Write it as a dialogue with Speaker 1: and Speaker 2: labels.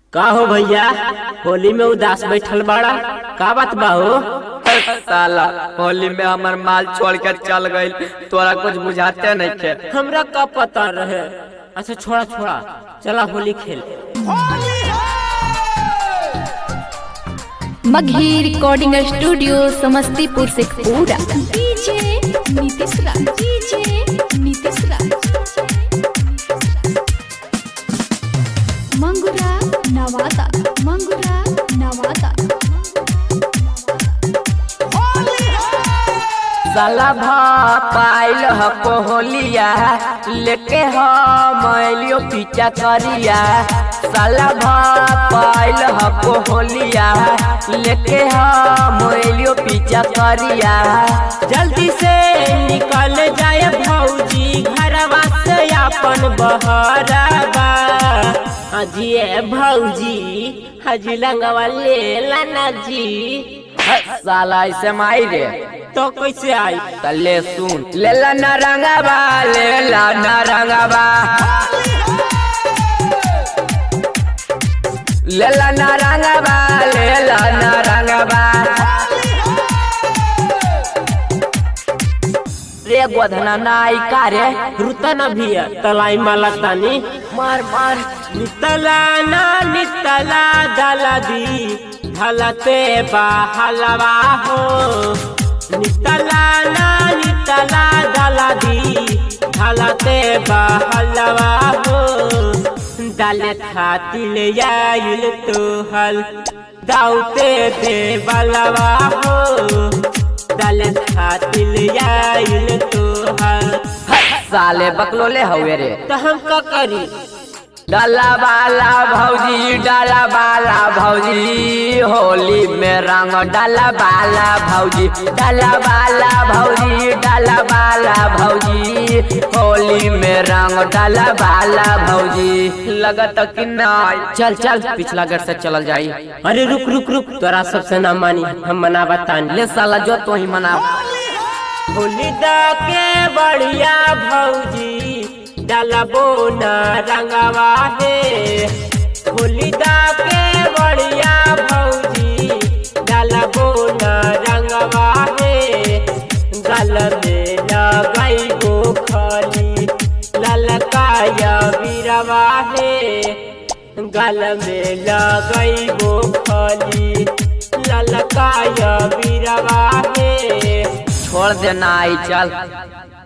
Speaker 1: का हो भैया, होली में उदास बैठल बाड़ा, का बात बा हो?
Speaker 2: साला होली में हमार माल छोड़ कर चल गई, तोरा कुछ बुझाते नहीं थे।
Speaker 1: हमरा का पता रहे। अच्छा छोड़ा छोड़ा, चला होली खेल।
Speaker 3: मगही रिकॉर्डिंग स्टूडियो समस्तीपुर से पूरा डीजे नीतीश राज, डीजे नीतीश राज, मंगुरा नवादा, मंगुरा नवादा।
Speaker 2: साला पाइल हको होलिया लेके हम लियो पीछा करिया। साला पाइल हको होलिया लेके हम लियो पीछा करिया।
Speaker 1: जल्दी से निकल जाए भौजी घरवा से अपन बहरवा। हाजी भौजी, हाजी लंगवा ले लाना जी।
Speaker 2: साला ऐसे माई रे
Speaker 1: तो कैसे आई?
Speaker 2: तले सुन, ले ला नारंगवा, ले ला नारंगवा, ले ला नारंगवा, ले ला नारंगवा। रे गोधना नाई का रे
Speaker 1: रुता न भी तलाई माला तानी
Speaker 2: मार मार।
Speaker 1: नितला ना नितला गला दी ढलते बाहलवा हो। नितला ना नितला गला दी ढलते बाहलवा हो। डाले खातिल आइल तोहल दाउते दे बलवा हो। डाले खातिल आइल तोहल।
Speaker 2: साले बकलोले हवे रे।
Speaker 1: तो हम का करी?
Speaker 2: डाला बाला भौजी, डाला बाला भौजी, होली में रंग डाला बाला भौजी, डाला बाला भौजी, डाला बाला भौजी, होली में रंग डाला बाला भौजी। लगत कि नहीं, चल चल पिछला घर से चल जाई।
Speaker 1: अरे रुक रुक रुक, तोरा सबसे ना मानी, हम मनावा तानी।
Speaker 2: ले साला जो तो ही मना।
Speaker 1: होली दा के बढ़िया भौजी डालबो न रंगवा हे। होली दा के बढ़िया भौजी डालबो न रंगवा हे। गल में लगाइबो खाली ललकाया बीरवा हे। गल में लगाइबो खाली ललकाया बीरवा हे।
Speaker 2: छोड़ देना आई चल।